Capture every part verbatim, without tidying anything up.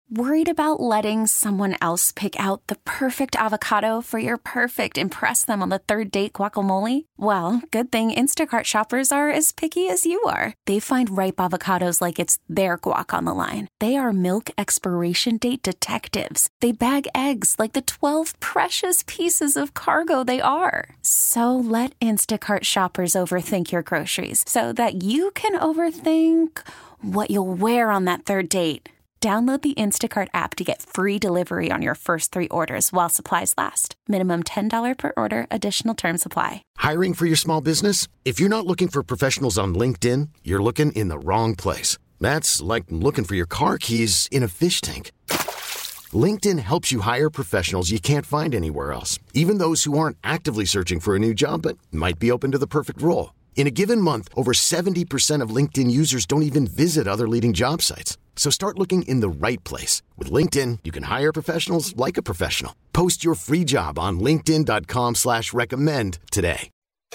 Worried about letting someone else pick out the perfect avocado for your perfect impress them on the third date guacamole? Well, good thing Instacart shoppers are as picky as you are. They find ripe avocados like it's their guac on the line. They are milk expiration date detectives. They bag eggs like the twelve precious pieces of cargo they are. So let Instacart shoppers overthink your groceries so that you can overthink what you'll wear on that third date. Download the Instacart app to get free delivery on your first three orders while supplies last. Minimum ten dollars per order. Additional terms apply. Hiring for your small business? If you're not looking for professionals on LinkedIn, you're looking in the wrong place. That's like looking for your car keys in a fish tank. LinkedIn helps you hire professionals you can't find anywhere else, even those who aren't actively searching for a new job but might be open to the perfect role. In a given month, over seventy percent of LinkedIn users don't even visit other leading job sites. So start looking in the right place. With LinkedIn, you can hire professionals like a professional. Post your free job on linkedin dot com slash recommend today.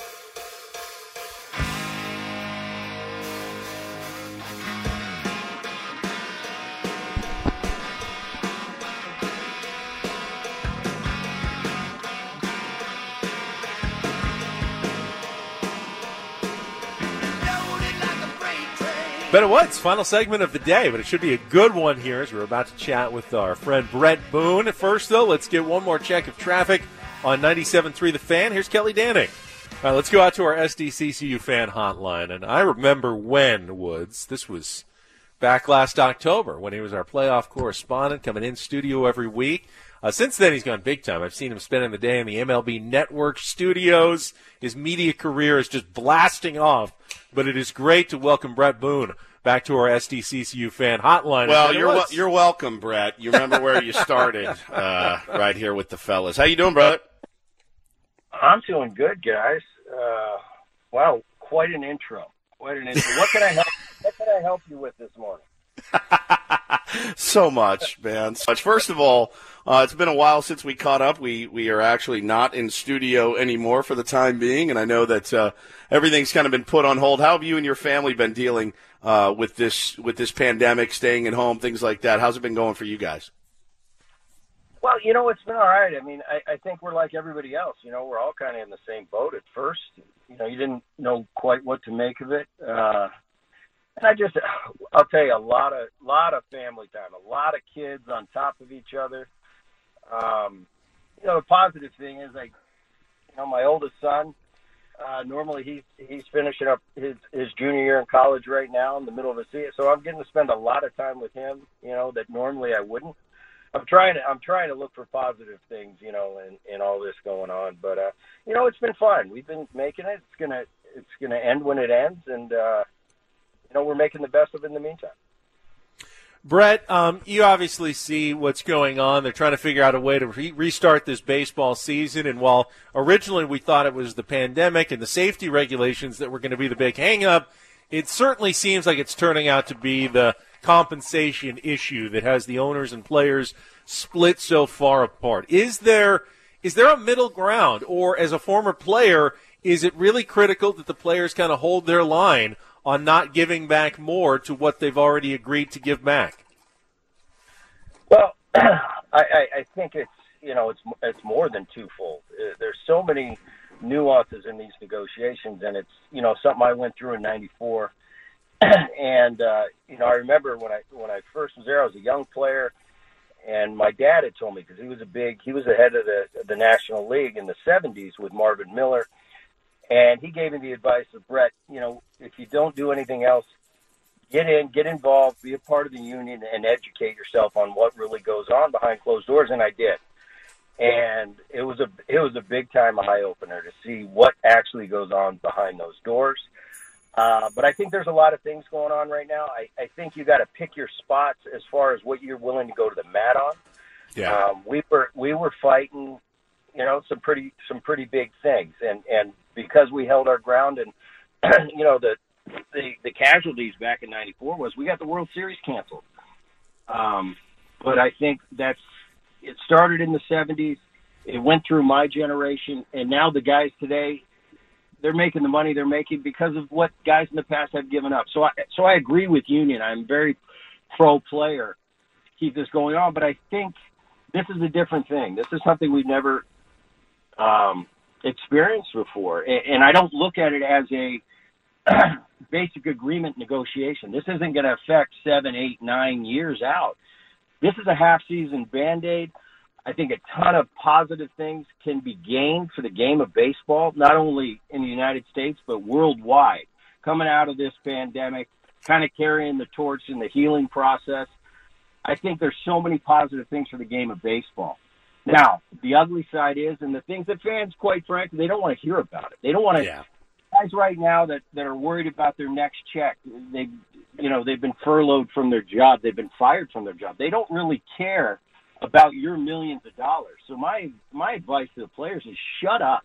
Bet it was. Final segment of the day, but it should be a good one here as we're about to chat with our friend Brett Boone. First, though, let's get one more check of traffic on ninety-seven point three The Fan. Here's Kelly Danning. All right, let's go out to our S D C C U fan hotline. And I remember when, Woods, this was back last October when he was our playoff correspondent, coming in studio every week. Uh, since then, he's gone big time. I've seen him spending the day in the M L B Network studios. His media career is just blasting off. But it is great to welcome Brett Boone back to our S D C C U fan hotline. Well, you're wel- you're welcome, Brett. You remember where you started, uh, right here with the fellas. How you doing, Brett? I'm doing good, guys. Uh, wow, quite an intro. Quite an intro. What can I help? What can I help you with this morning? So much, man. So much. First of all, uh, it's been a while since we caught up. We we are actually not in studio anymore for the time being, and I know that uh, everything's kind of been put on hold. How have you and your family been dealing uh, with this with this pandemic, staying at home, things like that? How's it been going for you guys? Well, you know, it's been all right. I mean, I, I think we're like everybody else. You know, we're all kind of in the same boat at first. You know, you didn't know quite what to make of it. Uh, and I just, I'll tell you, a lot of, lot of family time, a lot of kids on top of each other. Um, you know, the positive thing is, like, you know, my oldest son, uh, normally he's, he's finishing up his, his junior year in college right now in the middle of a season. So I'm getting to spend a lot of time with him, you know, that normally I wouldn't. I'm trying to, I'm trying to look for positive things, you know, in, in all this going on. But, uh, you know, it's been fun. We've been making it. It's going to, it's going to end when it ends. And, uh, you know, we're making the best of it in the meantime. Brett, um, you obviously see what's going on. They're trying to figure out a way to re- restart this baseball season. And while originally we thought it was the pandemic and the safety regulations that were going to be the big hang-up, it certainly seems like it's turning out to be the compensation issue that has the owners and players split so far apart. Is there is there a middle ground? Or as a former player, is it really critical that the players kind of hold their line on not giving back more to what they've already agreed to give back? Well, I, I, I think it's, you know, it's it's more than twofold. There's so many nuances in these negotiations, and it's, you know, something I went through in ninety-four. And, uh, you know, I remember when I when I first was there, I was a young player, and my dad had told me, because he was a big, he was the head of the, the National League in the seventies with Marvin Miller. And he gave me the advice of, Brett, you know, if you don't do anything else, get in, get involved, be a part of the union, and educate yourself on what really goes on behind closed doors. And I did. And it was a it was a big time eye opener to see what actually goes on behind those doors. Uh, but I think there's a lot of things going on right now. I, I think you got to pick your spots as far as what you're willing to go to the mat on. Yeah. Um, we were we were fighting, you know, some pretty some pretty big things, and and. Because we held our ground, and you know the, the the casualties back in ninety-four was we got the World Series canceled. Um, but I think that's it started in the seventies. It went through my generation, and now the guys today, they're making the money they're making because of what guys in the past have given up. So I so I agree with Union. I'm very pro player. keep this going on. But I think this is a different thing. This is something we've never um, experienced before. And, and I don't look at it as a basic agreement negotiation. This isn't going to affect seven, eight, nine years out. This is a half-season Band-Aid. I think a ton of positive things can be gained for the game of baseball, not only in the United States, but worldwide. Coming out of this pandemic, kind of carrying the torch in the healing process. I think there's so many positive things for the game of baseball. Now, the ugly side is, and the things that fans, quite frankly, they don't want to hear about it. They don't want to. Yeah. Guys right now that, that are worried about their next check, they, you know, they've been furloughed from their job. They've been fired from their job. They don't really care about your millions of dollars. So my my advice to the players is shut up.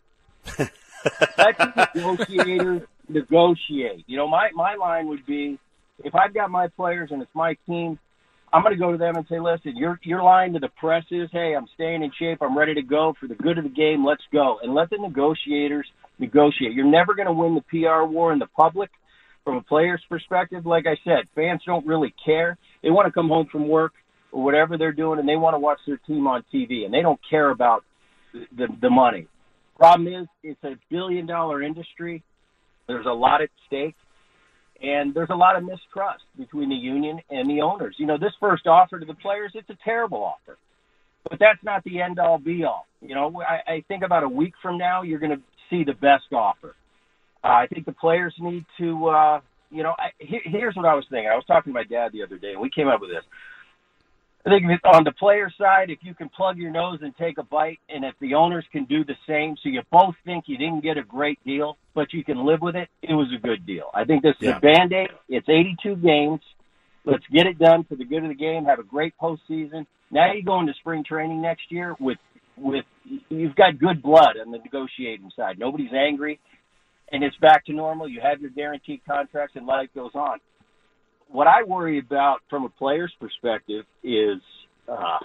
Let the negotiators negotiate. You know, my, my line would be, if I've got my players and it's my team, I'm going to go to them and say, listen, your your line to the press is, hey, I'm staying in shape. I'm ready to go for the good of the game. Let's go. And let the negotiators negotiate. You're never going to win the P R war in the public. From a player's perspective, like I said, fans don't really care. They want to come home from work or whatever they're doing, and they want to watch their team on T V, and they don't care about the, the money. Problem is, it's a billion-dollar industry. There's a lot at stake, and there's a lot of mistrust between the union and the owners. You know, this first offer to the players, it's a terrible offer. But that's not the end-all, be-all. You know, I, I think about a week from now, you're going to see the best offer. Uh, I think the players need to, uh, you know, I, here, here's what I was thinking. I was talking to my dad the other day, and we came up with this. I think on the player side, if you can plug your nose and take a bite, and if the owners can do the same, so you both think you didn't get a great deal, but you can live with it, it was a good deal. I think this is Yeah. a Band-Aid. It's eighty-two games. Let's get it done for the good of the game, have a great postseason. Now you go into spring training next year with, with you've got good blood on the negotiating side. Nobody's angry, and it's back to normal. You have your guaranteed contracts, and life goes on. What I worry about from a player's perspective is uh,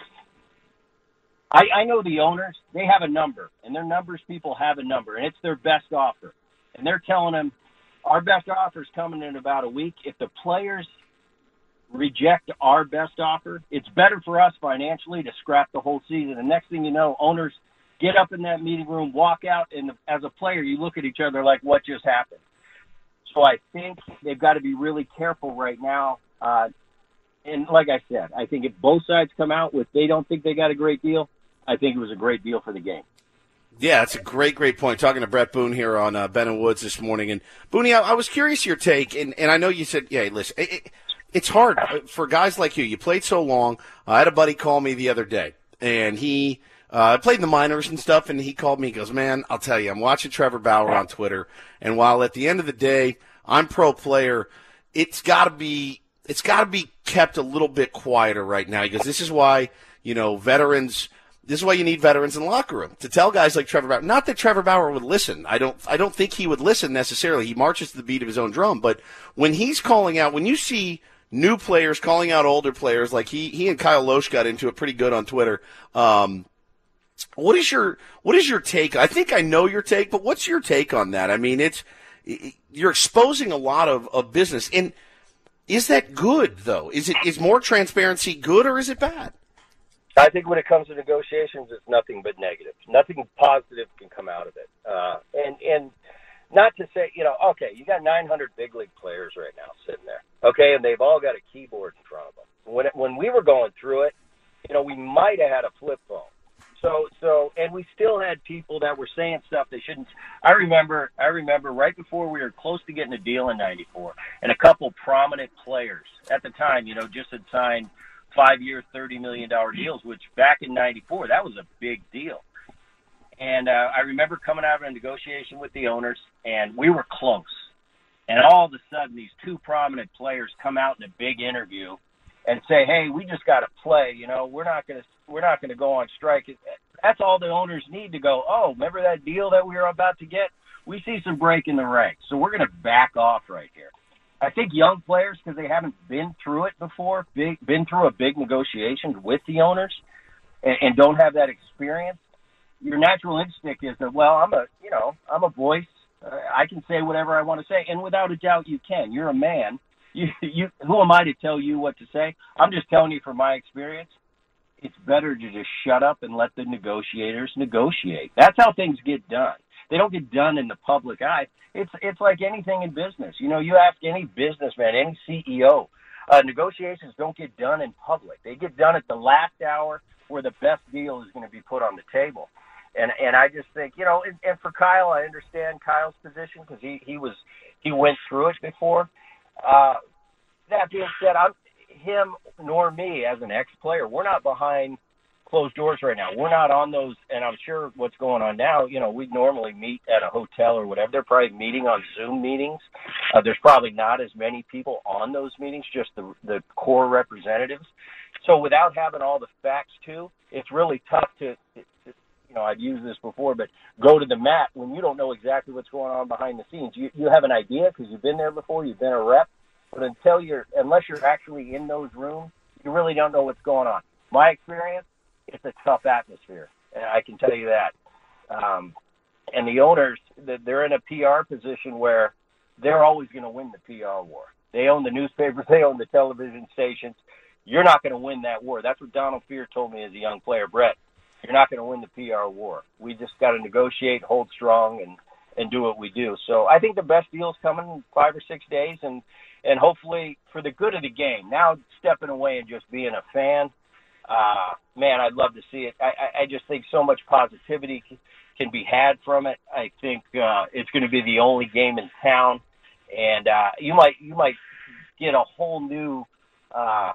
I, I know the owners, they have a number, and their numbers people have a number, and it's their best offer. And they're telling them, our best offer is coming in about a week. If the players reject our best offer, it's better for us financially to scrap the whole season. And next thing you know, owners get up in that meeting room, walk out, and as a player, you look at each other like, what just happened? So I think they've got to be really careful right now. Uh, and like I said, I think if both sides come out with they don't think they got a great deal, I think it was a great deal for the game. Yeah, that's a great, great point. Talking to Brett Boone here on uh, Ben and Woods this morning. And, Boone, I, I was curious your take, and, and I know you said, yeah, listen, it, it, it's hard for guys like you. You played so long. I had a buddy call me the other day, and he uh, played in the minors and stuff, and he called me. He goes, man, I'll tell you, I'm watching Trevor Bauer on Twitter, and while at the end of the day I'm pro player, it's got to be it's got to be kept a little bit quieter right now. He goes, this is why, you know, veterans – this is why you need veterans in the locker room to tell guys like Trevor Bauer. Not that Trevor Bauer would listen. I don't. I don't think he would listen necessarily. He marches to the beat of his own drum. But when he's calling out, when you see new players calling out older players, like he he and Kyle Loesch got into it pretty good on Twitter. Um, what is your what is your take? I think I know your take, but what's your take on that? I mean, it's you're exposing a lot of, of business, and is that good though? Is it is more transparency good or is it bad? I think when it comes to negotiations, it's nothing but negative. Nothing positive can come out of it. Uh, and and not to say, you know, okay, you got nine hundred big league players right now sitting there, okay, and they've all got a keyboard in front of them. When it, when we were going through it, you know, we might have had a flip phone. So so, and we still had people that were saying stuff they shouldn't. I remember, I remember right before we were close to getting a deal in ninety-four, and a couple prominent players at the time, you know, just had signed five-year, thirty million dollars deals, which back in ninety-four, that was a big deal. And uh, I remember coming out of a negotiation with the owners, and we were close. And all of a sudden, these two prominent players come out in a big interview and say, "Hey, we just got to play. You know, we're not going to we're not going to go on strike." That's all the owners need to go, "Oh, remember that deal that we were about to get? We see some break in the ranks, so we're going to back off right here." I think young players, because they haven't been through it before, big, been through a big negotiation with the owners, and, and don't have that experience, your natural instinct is that, well, I'm a, you know, I'm a voice. Uh, I can say whatever I want to say, and without a doubt, you can. You're a man, you, you, who am I to tell you what to say? I'm just telling you from my experience. It's better to just shut up and let the negotiators negotiate. That's how things get done. They don't get done in the public eye. It's it's like anything in business. You know, you ask any businessman, any C E O, uh, negotiations don't get done in public. They get done at the last hour where the best deal is going to be put on the table. And and I just think, you know, and, and for Kyle, I understand Kyle's position because he, he was he went through it before. Uh, that being said, I'm him nor me as an ex-player, we're not behind closed doors right now. We're not on those, and I'm sure what's going on now, you know, we normally meet at a hotel or whatever. They're probably meeting on Zoom meetings. Uh, there's probably not as many people on those meetings, just the, the core representatives. So without having all the facts, too, it's really tough to, to, you know, I've used this before, but go to the mat when you don't know exactly what's going on behind the scenes. You, you have an idea because you've been there before, you've been a rep, but until you're, unless you're actually in those rooms, you really don't know what's going on. My experience, it's a tough atmosphere, and I can tell you that. Um, and the owners, they're in a P R position where they're always going to win the P R war. They own the newspapers, they own the television stations. You're not going to win that war. That's what Donald Fear told me as a young player. Brett, you're not going to win the P R war. We just got to negotiate, hold strong, and, and do what we do. So I think the best deal's coming in five or six days, and And hopefully for the good of the game. Now stepping away and just being a fan, uh, man, I'd love to see it. I, I just think so much positivity can be had from it. I think uh, it's going to be the only game in town, and uh, you might you might get a whole new uh,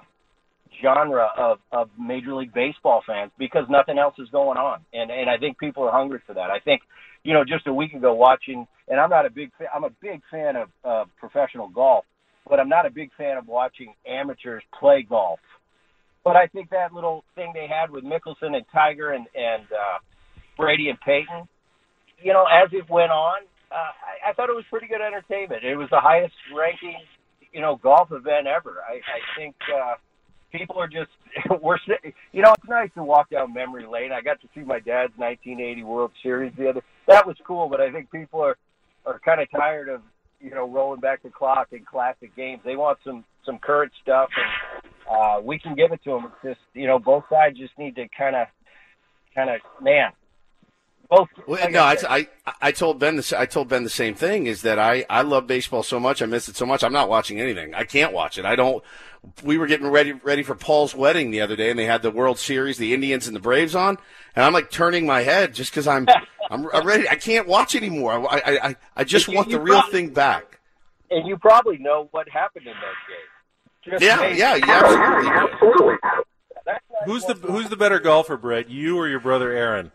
genre of, of Major League Baseball fans because nothing else is going on, and and I think people are hungry for that. I think, you know, just a week ago watching, and I'm not a big fan, I'm a big fan of uh, professional golf. But I'm not a big fan of watching amateurs play golf. But I think that little thing they had with Mickelson and Tiger and, and uh, Brady and Peyton, you know, as it went on, uh, I, I thought it was pretty good entertainment. It was the highest ranking, you know, golf event ever. I, I think uh, people are just, we're, you know, it's nice to walk down memory lane. I got to see my dad's nineteen eighty World Series the other. That was cool, but I think people are, are kind of tired of, you know, rolling back the clock in classic games. They want some, some current stuff, and uh, we can give it to them. It's just, you know, both sides just need to kind of, kind of, man. Both. Well, like no, I, I, I, I told Ben the, I told Ben the same thing. Is that I, I love baseball so much, I miss it so much. I'm not watching anything. I can't watch it. I don't. We were getting ready ready for Paul's wedding the other day, and they had the World Series, the Indians and the Braves on, and I'm like turning my head just because I'm, I'm, I'm ready. I can't watch anymore. I, I, I, I just you, want you the real probably, thing back. And you probably know what happened in that game. Just yeah, maybe. yeah, you absolutely do. That's not Who's the Who's the better golfer, Brett? You or your brother Aaron?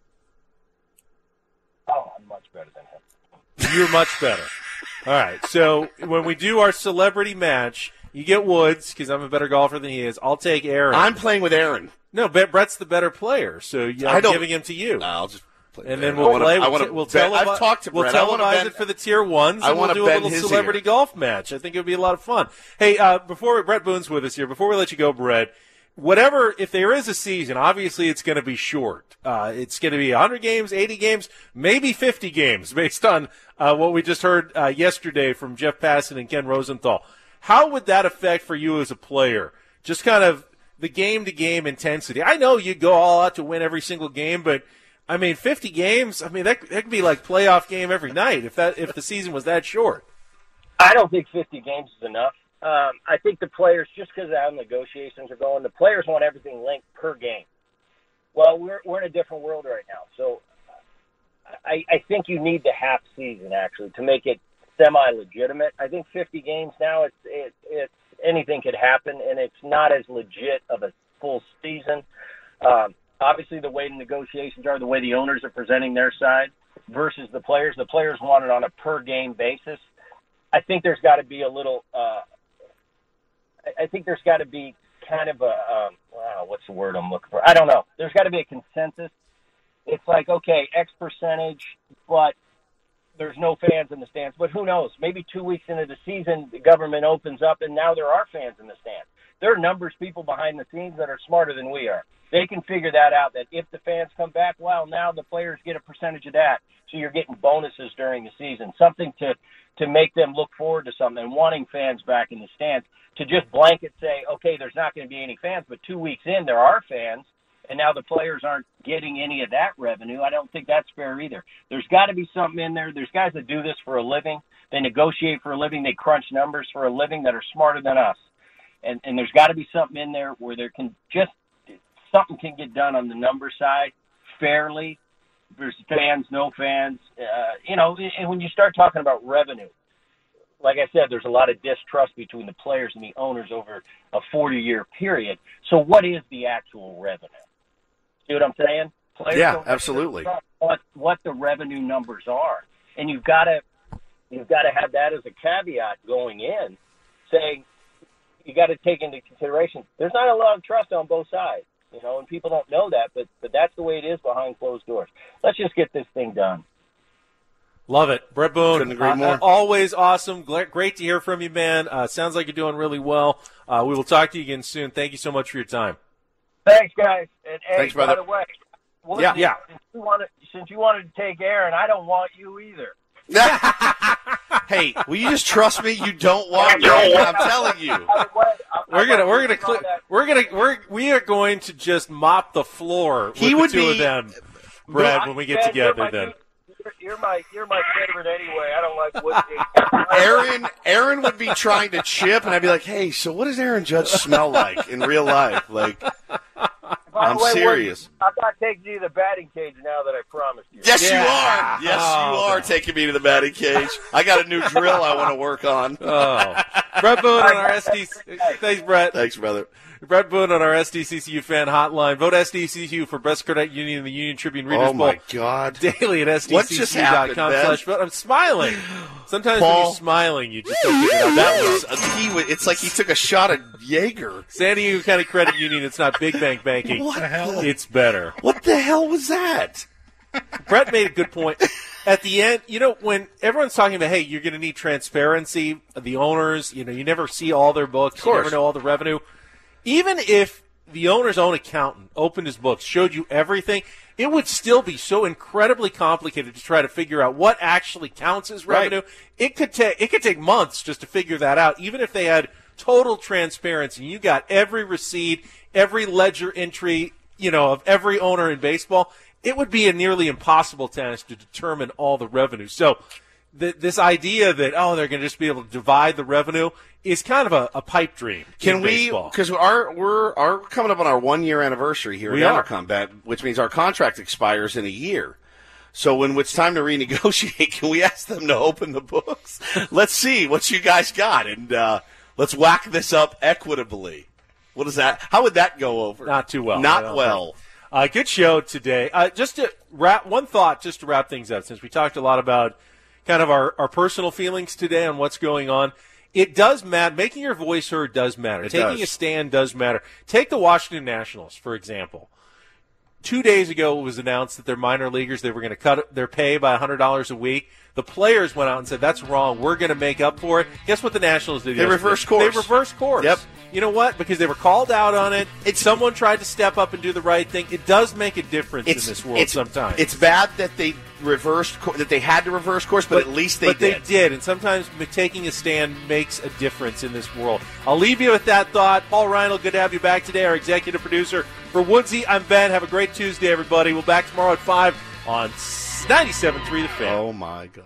Oh, I'm much better than him. You're much better. All right. So when we do our celebrity match, you get Woods because I'm a better golfer than he is. I'll take Aaron. I'm playing with Aaron. No, Brett's the better player, so yeah, I'm giving him to you. No, I'll just play. And then Aaron. we'll I wanna, play. I We'll, wanna t- we'll bet, televise. I've talked to We'll Brett. I wanna televise bend, it for the tier ones. I and we'll wanna do a bend little his celebrity ear. golf match. I think it would be a lot of fun. Hey, uh, before we, Brett Boone's with us here. Before we let you go, Brett, whatever, if there is a season, obviously it's going to be short. Uh, it's going to be one hundred games, eighty games, maybe fifty games, based on uh, what we just heard uh, yesterday from Jeff Passan and Ken Rosenthal. How would that affect for you as a player? Just kind of the game-to-game intensity. I know you go all out to win every single game, but I mean, fifty games. I mean, that that could be like playoff game every night if that if the season was that short. I don't think fifty games is enough. Um, I think the players, just because how negotiations are going, the players want everything linked per game. Well, we're we're in a different world right now, so I, I think you need the half season actually to make it semi-legitimate. I think fifty games now, it's it, it's anything could happen, and it's not as legit of a full season. Um, obviously, the way the negotiations are, the way the owners are presenting their side versus the players, the players want it on a per-game basis. I think there's got to be a little uh, – I think there's got to be kind of a um, – wow, what's the word I'm looking for? I don't know. There's got to be a consensus. It's like, okay, X percentage, but there's no fans in the stands. But who knows? Maybe two weeks into the season, the government opens up, and now there are fans in the stands. there are numbers people behind the scenes that are smarter than we are. They can figure that out, that if the fans come back, well, now the players get a percentage of that. So you're getting bonuses during the season, something to, to make them look forward to something, and wanting fans back in the stands. To just blanket say, okay, there's not going to be any fans, but two weeks in there are fans, and now the players aren't getting any of that revenue. I don't think that's fair either. There's got to be something in there. There's guys that do this for a living. They negotiate for a living. They crunch numbers for a living that are smarter than us. And, and there's got to be something in there where there can just something can get done on the number side fairly. There's fans, no fans. Uh, you know, and when you start talking about revenue, like I said, there's a lot of distrust between the players and the owners over a forty-year period. So what is the actual revenue? See what I'm saying? Players yeah, don't absolutely. What what the revenue numbers are, and you've got to you've got to have that as a caveat going in, saying you got to take into consideration there's not a lot of trust on both sides, you know, and people don't know that, but but that's the way it is behind closed doors. Let's just get this thing done. Love it. Brett Boone, Couldn't agree more. Uh, always awesome. Great to hear from you, man. Uh, sounds like you're doing really well. Uh, we will talk to you again soon. Thank you so much for your time. Thanks, guys. And, and Thanks, brother. by the way, yeah, yeah. Since you, wanted, since you wanted to take Aaron, I don't want you either. Hey, will you just trust me? You don't want me. I'm telling you. We're gonna, we're gonna, cl- we're gonna, we're we are going to just mop the floor with He the would two be, of them, Brad, when we get Ben, together. you're my, Then you're, you're my, you're my favorite anyway. I don't like Woodgate. Aaron, Aaron would be trying to chip, and I'd be like, "Hey, so what does Aaron Judge smell like in real life?" Like, I'm way, serious. I'm not taking you to the batting cage now that I promised you. Yes, Yeah. you are. Yes, Oh, you are man. taking me to the batting cage. I got a new drill I want to work on. oh, Brett Boone on our S D C. Thanks, Brett. Thanks, brother. Brett Boone on our S D C C U fan hotline. Vote S D C C U for Best Credit Union in the Union Tribune Readers Oh Bowl. my God! Daily at S D C C U dot com slash vote. I'm smiling. Sometimes Paul, when you're smiling, you just don't get it out. That was a, he. was- It's like he took a shot at Jaeger. San Diego County Credit Union. It's not big bank banking. What the hell? It's better. What the hell was that? Brett made a good point. At the end, you know, when everyone's talking about, hey, you're going to need transparency, the owners, you know, you never see all their books, you never know all the revenue. Even if the owner's own accountant opened his books, showed you everything, it would still be so incredibly complicated to try to figure out what actually counts as revenue. Right. It could take it could take months just to figure that out, even if they had total transparency. You got every receipt, every ledger entry, you know, of every owner in baseball. It would be a nearly impossible task to determine all the revenue. So th- this idea that, oh, they're going to just be able to divide the revenue is kind of a, a pipe dream. Can in we? baseball. Because our we're our coming up on our one year anniversary here We at are. Enercom, which means our contract expires in a year. So when it's time to renegotiate, can we ask them to open the books? Let's see what you guys got, and uh, let's whack this up equitably. What is that? How would that go over? Not too well. I Not don't well. think. Uh, good show today. Uh, just to wrap, one thought, just to wrap things up, since we talked a lot about kind of our, our personal feelings today on what's going on. It does matter. Making your voice heard does matter. It Taking does. a stand does matter. Take the Washington Nationals, for example. Two days ago, it was announced that their minor leaguers, they were going to cut their pay by one hundred dollars a week. The players went out and said, that's wrong. We're going to make up for it. Guess what the Nationals did They yesterday? reversed course. They reversed course. Yep. You know what? Because they were called out on it. It's, someone tried to step up and do the right thing. It does make a difference in this world it's, sometimes. It's bad that they reversed co- that they had to reverse course, but, at least they but did. they did, and sometimes m- taking a stand makes a difference in this world. I'll leave you with that thought. Paul Reinl, good to have you back today, our executive producer. For Woodsy, I'm Ben. Have a great Tuesday, everybody. We'll be back tomorrow at five on ninety-seven point three The Fan. Oh, my God.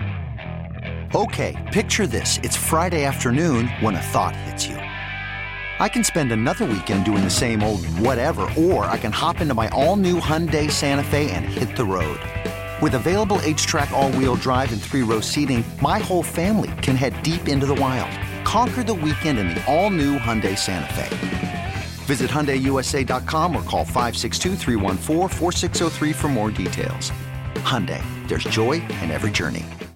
Okay, picture this. It's Friday afternoon when a thought hits you. I can spend another weekend doing the same old whatever, or I can hop into my all-new Hyundai Santa Fe and hit the road. With available H-Track all-wheel drive and three-row seating, my whole family can head deep into the wild. Conquer the weekend in the all-new Hyundai Santa Fe. Visit Hyundai U S A dot com or call five six two, three one four, four six zero three for more details. Hyundai, there's joy in every journey.